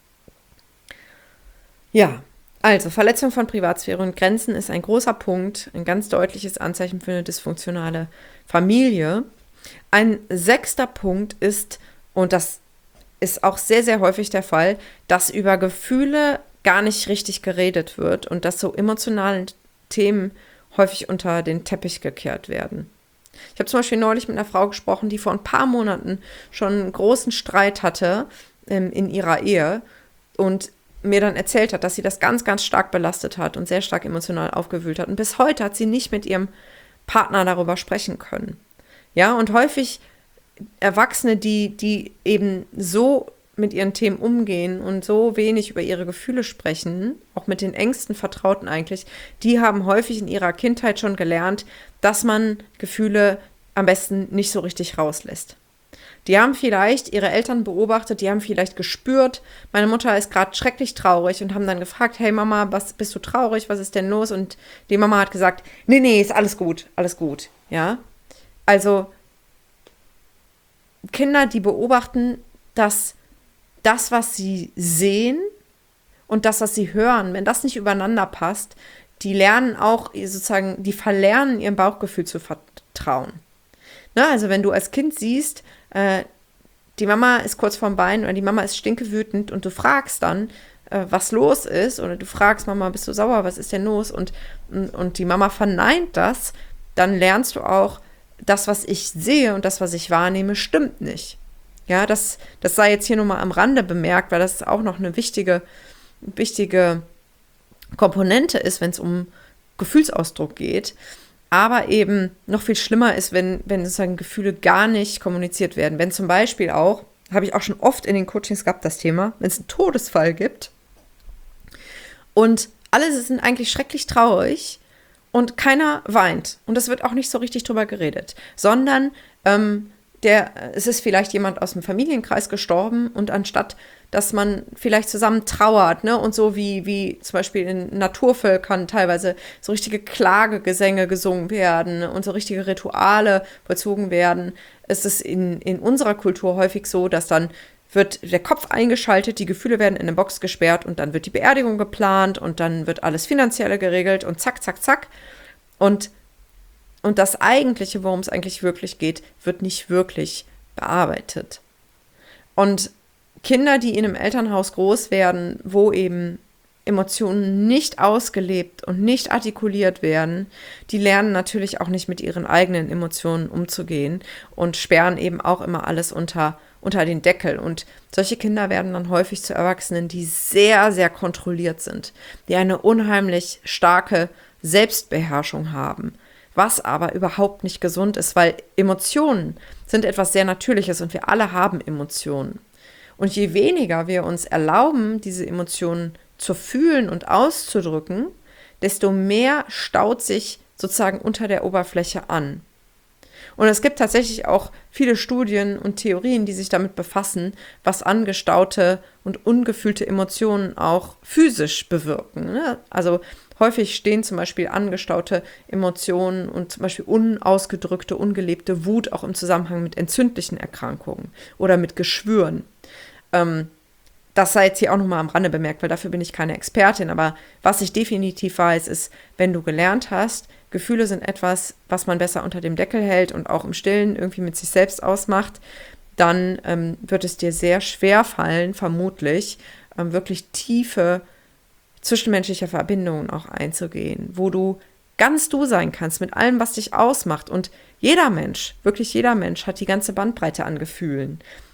Ja, also Verletzung von Privatsphäre und Grenzen ist ein großer Punkt, ein ganz deutliches Anzeichen für eine dysfunktionale Familie. Ein sechster Punkt ist, und das ist auch sehr, sehr häufig der Fall, dass über Gefühle gar nicht richtig geredet wird und dass so emotionale Themen häufig unter den Teppich gekehrt werden. Ich habe zum Beispiel neulich mit einer Frau gesprochen, die vor ein paar Monaten schon einen großen Streit hatte ähm, in ihrer Ehe und mir dann erzählt hat, dass sie das ganz, ganz stark belastet hat und sehr stark emotional aufgewühlt hat. Und bis heute hat sie nicht mit ihrem Partner darüber sprechen können. Ja, und häufig Erwachsene, die, die eben so mit ihren Themen umgehen und so wenig über ihre Gefühle sprechen, auch mit den engsten Vertrauten eigentlich, die haben häufig in ihrer Kindheit schon gelernt, dass man Gefühle am besten nicht so richtig rauslässt. Die haben vielleicht ihre Eltern beobachtet, die haben vielleicht gespürt, meine Mutter ist gerade schrecklich traurig und haben dann gefragt, hey Mama, was bist du traurig, was ist denn los? Und die Mama hat gesagt, nee, nee, ist alles gut, alles gut, ja. Also Kinder, die beobachten, dass das, was sie sehen und das, was sie hören, wenn das nicht übereinander passt, die lernen auch sozusagen, die verlernen ihrem Bauchgefühl zu vertrauen. Ne, also wenn du als Kind siehst, äh, die Mama ist kurz vorm Bein oder die Mama ist stinkewütend und du fragst dann, äh, was los ist, oder du fragst, Mama, bist du sauer, was ist denn los? Und, und, und die Mama verneint das, dann lernst du auch, das, was ich sehe und das, was ich wahrnehme, stimmt nicht. Ja, das, das sei jetzt hier nur mal am Rande bemerkt, weil das auch noch eine wichtige, wichtige Komponente ist, wenn es um Gefühlsausdruck geht. Aber eben noch viel schlimmer ist, wenn, wenn sozusagen Gefühle gar nicht kommuniziert werden. Wenn zum Beispiel auch, habe ich auch schon oft in den Coachings gehabt, das Thema, wenn es einen Todesfall gibt und alle sind eigentlich schrecklich traurig und keiner weint. Und es wird auch nicht so richtig drüber geredet, sondern ähm, Der, es ist vielleicht jemand aus dem Familienkreis gestorben und anstatt, dass man vielleicht zusammen trauert, ne, und so wie, wie zum Beispiel in Naturvölkern teilweise so richtige Klagegesänge gesungen werden und so richtige Rituale vollzogen werden, ist es in, in unserer Kultur häufig so, dass dann wird der Kopf eingeschaltet, die Gefühle werden in eine Box gesperrt und dann wird die Beerdigung geplant und dann wird alles Finanzielle geregelt und zack, zack, zack. Und Und das Eigentliche, worum es eigentlich wirklich geht, wird nicht wirklich bearbeitet. Und Kinder, die in einem Elternhaus groß werden, wo eben Emotionen nicht ausgelebt und nicht artikuliert werden, die lernen natürlich auch nicht mit ihren eigenen Emotionen umzugehen und sperren eben auch immer alles unter, unter den Deckel. Und solche Kinder werden dann häufig zu Erwachsenen, die sehr, sehr kontrolliert sind, die eine unheimlich starke Selbstbeherrschung haben. Was aber überhaupt nicht gesund ist, weil Emotionen sind etwas sehr Natürliches und wir alle haben Emotionen. Und je weniger wir uns erlauben, diese Emotionen zu fühlen und auszudrücken, desto mehr staut sich sozusagen unter der Oberfläche an. Und es gibt tatsächlich auch viele Studien und Theorien, die sich damit befassen, was angestaute und ungefühlte Emotionen auch physisch bewirken. Ne? Also häufig stehen zum Beispiel angestaute Emotionen und zum Beispiel unausgedrückte, ungelebte Wut auch im Zusammenhang mit entzündlichen Erkrankungen oder mit Geschwüren. Ähm, das sei jetzt hier auch nochmal am Rande bemerkt, weil dafür bin ich keine Expertin. Aber was ich definitiv weiß, ist, wenn du gelernt hast, Gefühle sind etwas, was man besser unter dem Deckel hält und auch im Stillen irgendwie mit sich selbst ausmacht, dann ähm, wird es dir sehr schwer fallen, vermutlich, ähm, wirklich tiefe zwischenmenschliche Verbindungen auch einzugehen, wo du ganz du sein kannst mit allem, was dich ausmacht. Und jeder Mensch, wirklich jeder Mensch hat die ganze Bandbreite an Gefühlen.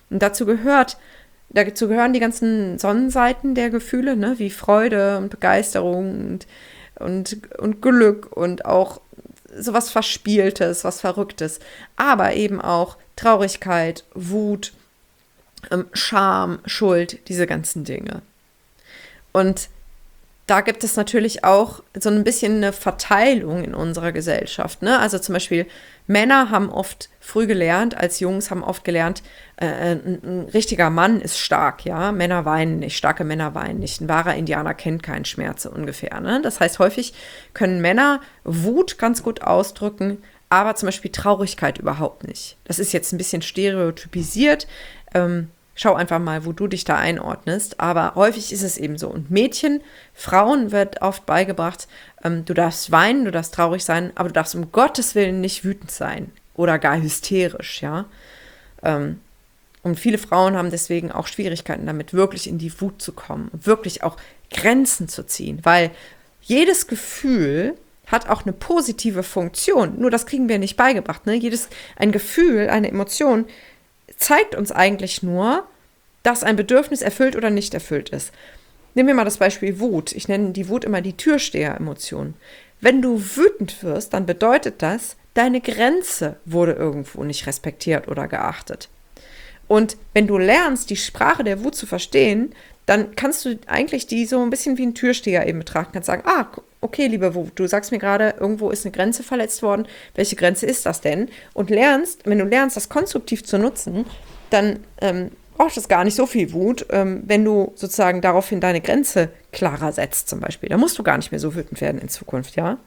Und dazu gehört, dazu gehören die ganzen Sonnenseiten der Gefühle, ne, wie Freude und Begeisterung und, und, und Glück und auch sowas Verspieltes, was Verrücktes, aber eben auch Traurigkeit, Wut, ähm, Scham, Schuld, diese ganzen Dinge. Und da gibt es natürlich auch so ein bisschen eine Verteilung in unserer Gesellschaft, ne? Also zum Beispiel Männer haben oft früh gelernt, als Jungs haben oft gelernt, äh, ein, ein richtiger Mann ist stark, ja. Männer weinen nicht, starke Männer weinen nicht. Ein wahrer Indianer kennt keinen Schmerz so ungefähr, ne? Das heißt, häufig können Männer Wut ganz gut ausdrücken, aber zum Beispiel Traurigkeit überhaupt nicht. Das ist jetzt ein bisschen stereotypisiert. Ähm, Schau einfach mal, wo du dich da einordnest. Aber häufig ist es eben so. Und Mädchen, Frauen wird oft beigebracht, ähm, du darfst weinen, du darfst traurig sein, aber du darfst um Gottes Willen nicht wütend sein oder gar hysterisch, ja. Ähm, und viele Frauen haben deswegen auch Schwierigkeiten damit, wirklich in die Wut zu kommen, wirklich auch Grenzen zu ziehen, weil jedes Gefühl hat auch eine positive Funktion. Nur das kriegen wir nicht beigebracht, ne? Jedes, ein Gefühl, eine Emotion zeigt uns eigentlich nur, dass ein Bedürfnis erfüllt oder nicht erfüllt ist. Nehmen wir mal das Beispiel Wut. Ich nenne die Wut immer die Türsteher-Emotion. Wenn du wütend wirst, dann bedeutet das, deine Grenze wurde irgendwo nicht respektiert oder geachtet. Und wenn du lernst, die Sprache der Wut zu verstehen, dann kannst du eigentlich die so ein bisschen wie ein Türsteher eben betrachten. Kannst sagen, ah, okay, liebe Wut, du sagst mir gerade, irgendwo ist eine Grenze verletzt worden. Welche Grenze ist das denn? Und lernst, wenn du lernst, das konstruktiv zu nutzen, dann ähm, brauchst du gar nicht so viel Wut, ähm, wenn du sozusagen daraufhin deine Grenze klarer setzt zum Beispiel. Da musst du gar nicht mehr so wütend werden in Zukunft, ja.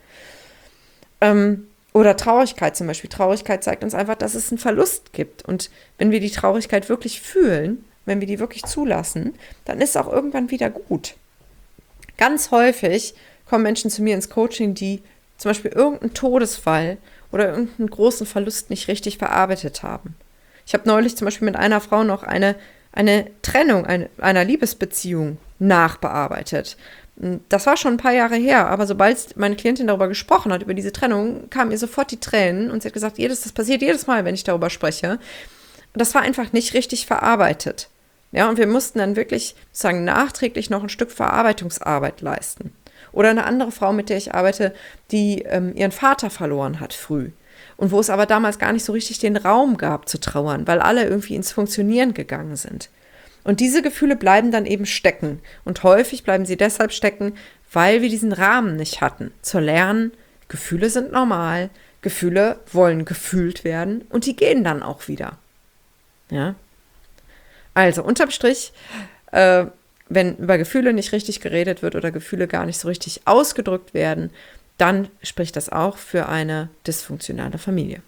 Ähm, oder Traurigkeit zum Beispiel. Traurigkeit zeigt uns einfach, dass es einen Verlust gibt. Und wenn wir die Traurigkeit wirklich fühlen, wenn wir die wirklich zulassen, dann ist es auch irgendwann wieder gut. Ganz häufig kommen Menschen zu mir ins Coaching, die zum Beispiel irgendeinen Todesfall oder irgendeinen großen Verlust nicht richtig verarbeitet haben. Ich habe neulich zum Beispiel mit einer Frau noch eine, eine Trennung eine, einer Liebesbeziehung nachbearbeitet. Das war schon ein paar Jahre her, aber sobald meine Klientin darüber gesprochen hat, über diese Trennung, kamen ihr sofort die Tränen und sie hat gesagt, jedes, das passiert jedes Mal, wenn ich darüber spreche. Und das war einfach nicht richtig verarbeitet. Ja, und wir mussten dann wirklich sozusagen nachträglich noch ein Stück Verarbeitungsarbeit leisten. Oder eine andere Frau, mit der ich arbeite, die ähm, ihren Vater verloren hat früh. Und wo es aber damals gar nicht so richtig den Raum gab zu trauern, weil alle irgendwie ins Funktionieren gegangen sind. Und diese Gefühle bleiben dann eben stecken. Und häufig bleiben sie deshalb stecken, weil wir diesen Rahmen nicht hatten. Zu lernen, Gefühle sind normal, Gefühle wollen gefühlt werden und die gehen dann auch wieder. Ja. Also unterm Strich, äh, wenn über Gefühle nicht richtig geredet wird oder Gefühle gar nicht so richtig ausgedrückt werden, dann spricht das auch für eine dysfunktionale Familie.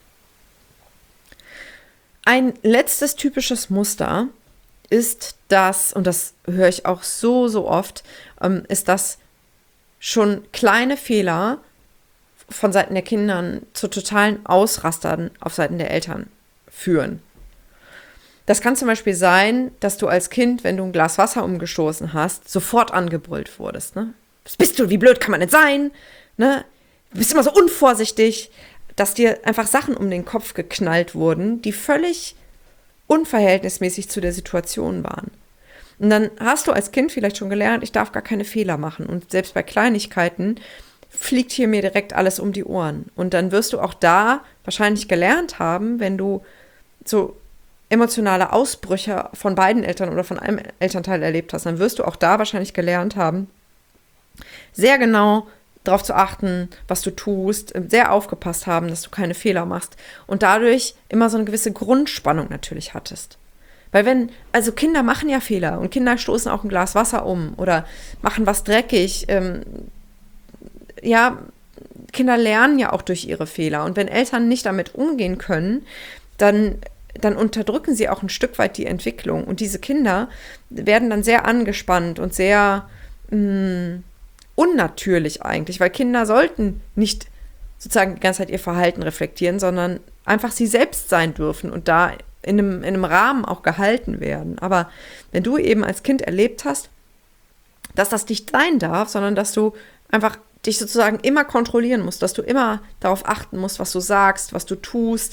Ein letztes typisches Muster ist das, und das höre ich auch so, so oft, ähm, ist, dass schon kleine Fehler von Seiten der Kinder zu totalen Ausrastern auf Seiten der Eltern führen. Das kann zum Beispiel sein, dass du als Kind, wenn du ein Glas Wasser umgestoßen hast, sofort angebrüllt wurdest. Ne? Was bist du? Wie blöd kann man denn sein? Ne? Du bist immer so unvorsichtig, dass dir einfach Sachen um den Kopf geknallt wurden, die völlig unverhältnismäßig zu der Situation waren. Und dann hast du als Kind vielleicht schon gelernt, ich darf gar keine Fehler machen. Und selbst bei Kleinigkeiten fliegt hier mir direkt alles um die Ohren. Und dann wirst du auch da wahrscheinlich gelernt haben, wenn du so emotionale Ausbrüche von beiden Eltern oder von einem Elternteil erlebt hast, dann wirst du auch da wahrscheinlich gelernt haben, sehr genau darauf zu achten, was du tust, sehr aufgepasst haben, dass du keine Fehler machst und dadurch immer so eine gewisse Grundspannung natürlich hattest. Weil wenn, also Kinder machen ja Fehler und Kinder stoßen auch ein Glas Wasser um oder machen was dreckig, ähm, ja, Kinder lernen ja auch durch ihre Fehler und wenn Eltern nicht damit umgehen können, dann dann unterdrücken sie auch ein Stück weit die Entwicklung. Und diese Kinder werden dann sehr angespannt und sehr mh, unnatürlich eigentlich, weil Kinder sollten nicht sozusagen die ganze Zeit ihr Verhalten reflektieren, sondern einfach sie selbst sein dürfen und da in einem, in einem Rahmen auch gehalten werden. Aber wenn du eben als Kind erlebt hast, dass das nicht sein darf, sondern dass du einfach dich sozusagen immer kontrollieren musst, dass du immer darauf achten musst, was du sagst, was du tust,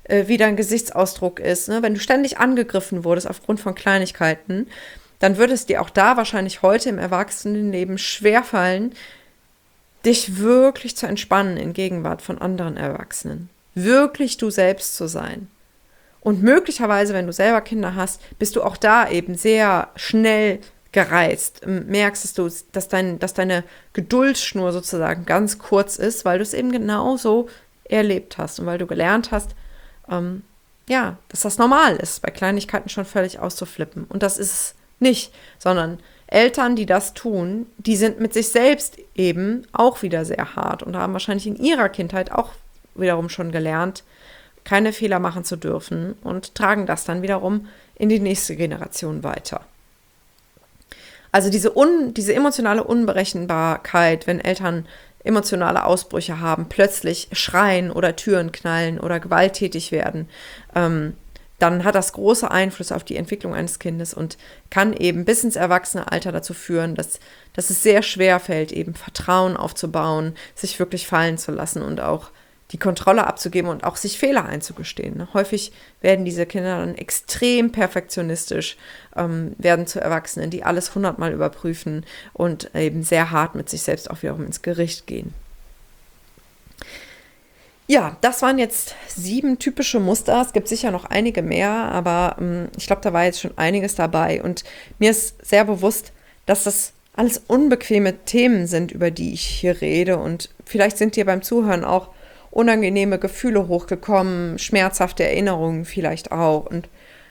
äh, wie dein Gesichtsausdruck ist. Ne? Wenn du ständig angegriffen wurdest aufgrund von Kleinigkeiten, dann würde es dir auch da wahrscheinlich heute im Erwachsenenleben schwerfallen, dich wirklich zu entspannen in Gegenwart von anderen Erwachsenen. Wirklich du selbst zu sein. Und möglicherweise, wenn du selber Kinder hast, bist du auch da eben sehr schnell gereizt. Merkst dass du, dass, dein, dass deine Geduldsschnur sozusagen ganz kurz ist, weil du es eben genauso erlebt hast und weil du gelernt hast, ähm, ja, dass das normal ist, bei Kleinigkeiten schon völlig auszuflippen. Und das ist es nicht, sondern Eltern, die das tun, die sind mit sich selbst eben auch wieder sehr hart und haben wahrscheinlich in ihrer Kindheit auch wiederum schon gelernt, keine Fehler machen zu dürfen und tragen das dann wiederum in die nächste Generation weiter. Also diese, un, diese emotionale Unberechenbarkeit, wenn Eltern emotionale Ausbrüche haben, plötzlich schreien oder Türen knallen oder gewalttätig werden, ähm, dann hat das große Einfluss auf die Entwicklung eines Kindes und kann eben bis ins Erwachsenealter dazu führen, dass, dass es sehr schwer fällt, eben Vertrauen aufzubauen, sich wirklich fallen zu lassen und auch die Kontrolle abzugeben und auch sich Fehler einzugestehen. Häufig werden diese Kinder dann extrem perfektionistisch, ähm, werden zu Erwachsenen, die alles hundertmal überprüfen und eben sehr hart mit sich selbst auch wiederum ins Gericht gehen. Ja, das waren jetzt sieben typische Muster. Es gibt sicher noch einige mehr, aber ähm, ich glaube, da war jetzt schon einiges dabei. Und mir ist sehr bewusst, dass das alles unbequeme Themen sind, über die ich hier rede. Und vielleicht sind dir beim Zuhören auch unangenehme Gefühle hochgekommen, schmerzhafte Erinnerungen vielleicht auch. Und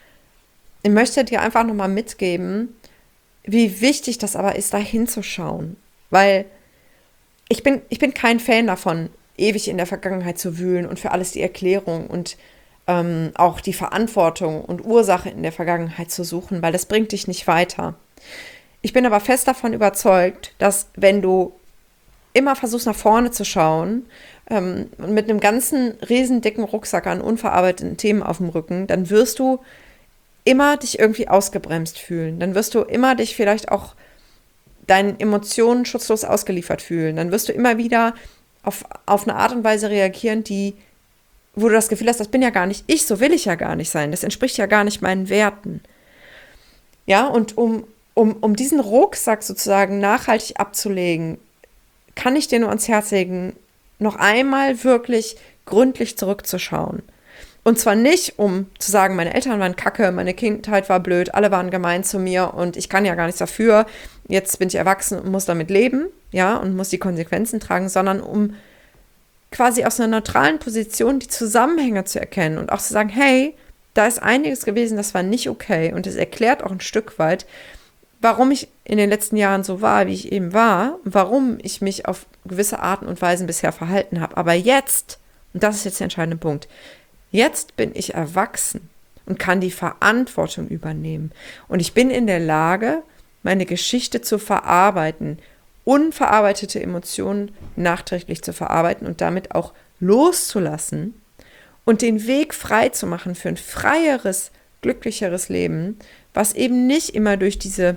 ich möchte dir einfach nochmal mitgeben, wie wichtig das aber ist, da hinzuschauen. Weil ich bin, ich bin kein Fan davon, ewig in der Vergangenheit zu wühlen und für alles die Erklärung und ähm, auch die Verantwortung und Ursache in der Vergangenheit zu suchen, weil das bringt dich nicht weiter. Ich bin aber fest davon überzeugt, dass wenn du immer versuchst, nach vorne zu schauen ähm, und mit einem ganzen riesendicken Rucksack an unverarbeiteten Themen auf dem Rücken, dann wirst du immer dich irgendwie ausgebremst fühlen. Dann wirst du immer dich vielleicht auch deinen Emotionen schutzlos ausgeliefert fühlen. Dann wirst du immer wieder auf, auf eine Art und Weise reagieren, die, wo du das Gefühl hast, das bin ja gar nicht ich, so will ich ja gar nicht sein, das entspricht ja gar nicht meinen Werten. Ja, und um, um, um diesen Rucksack sozusagen nachhaltig abzulegen, kann ich dir nur ans Herz legen, noch einmal wirklich gründlich zurückzuschauen. Und zwar nicht, um zu sagen, meine Eltern waren kacke, meine Kindheit war blöd, alle waren gemein zu mir und ich kann ja gar nichts dafür, jetzt bin ich erwachsen und muss damit leben, ja, und muss die Konsequenzen tragen, sondern um quasi aus einer neutralen Position die Zusammenhänge zu erkennen und auch zu sagen, hey, da ist einiges gewesen, das war nicht okay und es erklärt auch ein Stück weit, warum ich in den letzten Jahren so war, wie ich eben war, warum ich mich auf gewisse Arten und Weisen bisher verhalten habe. Aber jetzt, und das ist jetzt der entscheidende Punkt, jetzt bin ich erwachsen und kann die Verantwortung übernehmen. Und ich bin in der Lage, meine Geschichte zu verarbeiten, unverarbeitete Emotionen nachträglich zu verarbeiten und damit auch loszulassen und den Weg frei zu machen für ein freieres, glücklicheres Leben, was eben nicht immer durch diese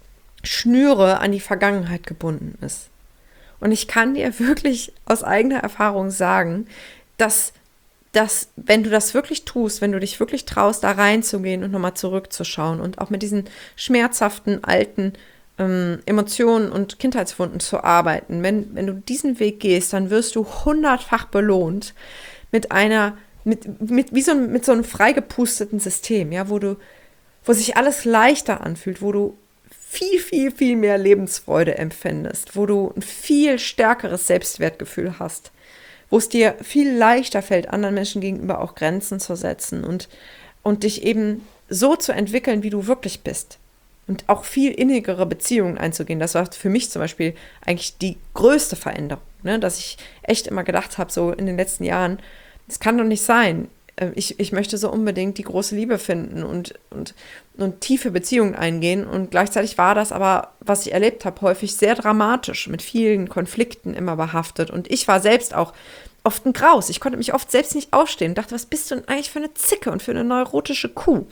Schnüre an die Vergangenheit gebunden ist. Und ich kann dir wirklich aus eigener Erfahrung sagen, dass, dass wenn du das wirklich tust, wenn du dich wirklich traust, da reinzugehen und nochmal zurückzuschauen und auch mit diesen schmerzhaften, alten ähm, Emotionen und Kindheitswunden zu arbeiten, wenn, wenn du diesen Weg gehst, dann wirst du hundertfach belohnt mit einer, mit, mit, wie so, mit so einem freigepusteten System, ja, wo du, wo sich alles leichter anfühlt, wo du viel, viel, viel mehr Lebensfreude empfindest, wo du ein viel stärkeres Selbstwertgefühl hast, wo es dir viel leichter fällt, anderen Menschen gegenüber auch Grenzen zu setzen und, und dich eben so zu entwickeln, wie du wirklich bist. Und auch viel innigere Beziehungen einzugehen. Das war für mich zum Beispiel eigentlich die größte Veränderung, ne? Dass ich echt immer gedacht habe, so in den letzten Jahren, es kann doch nicht sein, Ich, ich möchte so unbedingt die große Liebe finden und, und, und tiefe Beziehungen eingehen. Und gleichzeitig war das aber, was ich erlebt habe, häufig sehr dramatisch, mit vielen Konflikten immer behaftet. Und ich war selbst auch oft ein Graus. Ich konnte mich oft selbst nicht ausstehen. Dachte, was bist du denn eigentlich für eine Zicke und für eine neurotische Kuh?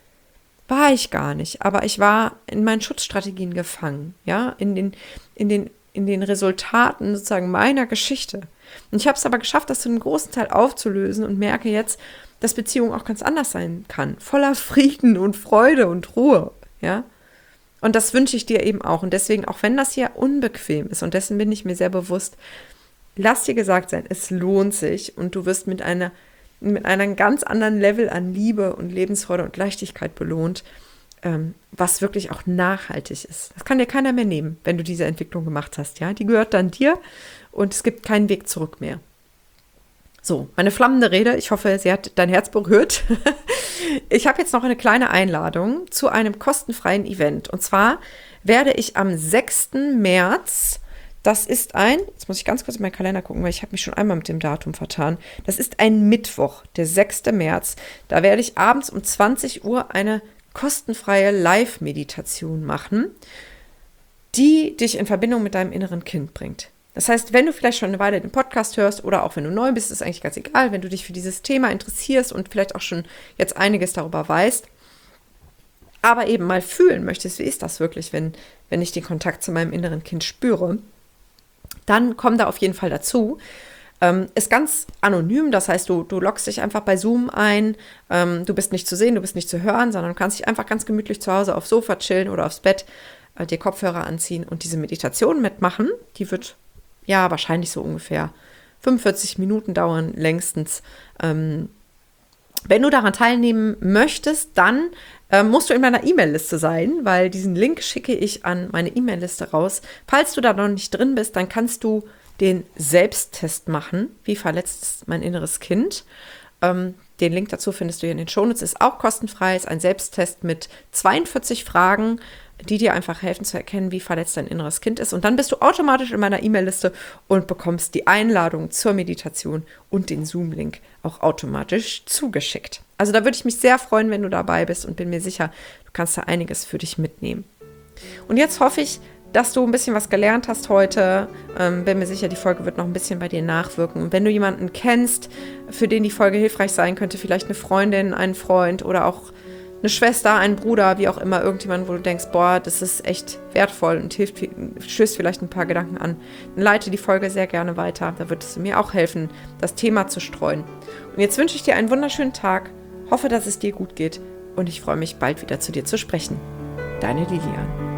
War ich gar nicht. Aber ich war in meinen Schutzstrategien gefangen, ja, in den, in den, in den Resultaten sozusagen meiner Geschichte. Und ich habe es aber geschafft, das zu einem großen Teil aufzulösen und merke jetzt, dass Beziehung auch ganz anders sein kann. Voller Frieden und Freude und Ruhe, ja. Und das wünsche ich dir eben auch. Und deswegen, auch wenn das hier unbequem ist, und dessen bin ich mir sehr bewusst, lass dir gesagt sein, es lohnt sich und du wirst mit einer, mit einem ganz anderen Level an Liebe und Lebensfreude und Leichtigkeit belohnt, ähm, was wirklich auch nachhaltig ist. Das kann dir keiner mehr nehmen, wenn du diese Entwicklung gemacht hast. Ja? Die gehört dann dir und es gibt keinen Weg zurück mehr. So, meine flammende Rede, ich hoffe, sie hat dein Herz berührt. Ich habe jetzt noch eine kleine Einladung zu einem kostenfreien Event. Und zwar werde ich am sechsten März, das ist ein, jetzt muss ich ganz kurz in meinen Kalender gucken, weil ich habe mich schon einmal mit dem Datum vertan. Das ist ein Mittwoch, der sechste März. Da werde ich abends um zwanzig Uhr eine kostenfreie Live-Meditation machen, die dich in Verbindung mit deinem inneren Kind bringt. Das heißt, wenn du vielleicht schon eine Weile den Podcast hörst oder auch wenn du neu bist, ist eigentlich ganz egal, wenn du dich für dieses Thema interessierst und vielleicht auch schon jetzt einiges darüber weißt, aber eben mal fühlen möchtest, wie ist das wirklich, wenn, wenn ich den Kontakt zu meinem inneren Kind spüre, dann komm da auf jeden Fall dazu. Ähm, ist ganz anonym, das heißt, du, du loggst dich einfach bei Zoom ein, ähm, du bist nicht zu sehen, du bist nicht zu hören, sondern du kannst dich einfach ganz gemütlich zu Hause aufs Sofa chillen oder aufs Bett, äh, dir Kopfhörer anziehen und diese Meditation mitmachen. Die wird ja wahrscheinlich so ungefähr fünfundvierzig Minuten dauern, längstens. Ähm, wenn du daran teilnehmen möchtest, dann äh, musst du in meiner E-Mail-Liste sein, weil diesen Link schicke ich an meine E-Mail-Liste raus. Falls du da noch nicht drin bist, dann kannst du den Selbsttest machen. Wie verletzt ist mein inneres Kind? Ähm, den Link dazu findest du hier in den Shownotes. Ist auch kostenfrei. Ist ein Selbsttest mit zweiundvierzig Fragen, die dir einfach helfen zu erkennen, wie verletzt dein inneres Kind ist. Und dann bist du automatisch in meiner E-Mail-Liste und bekommst die Einladung zur Meditation und den Zoom-Link auch automatisch zugeschickt. Also da würde ich mich sehr freuen, wenn du dabei bist und bin mir sicher, du kannst da einiges für dich mitnehmen. Und jetzt hoffe ich, dass du ein bisschen was gelernt hast heute. Ähm, bin mir sicher, die Folge wird noch ein bisschen bei dir nachwirken. Und wenn du jemanden kennst, für den die Folge hilfreich sein könnte, vielleicht eine Freundin, einen Freund oder auch eine Schwester, ein Bruder, wie auch immer, irgendjemand, wo du denkst, boah, das ist echt wertvoll und hilft, stößt vielleicht ein paar Gedanken an, dann leite die Folge sehr gerne weiter. Da wird es mir auch helfen, das Thema zu streuen. Und jetzt wünsche ich dir einen wunderschönen Tag, hoffe, dass es dir gut geht und ich freue mich, bald wieder zu dir zu sprechen. Deine Lilian.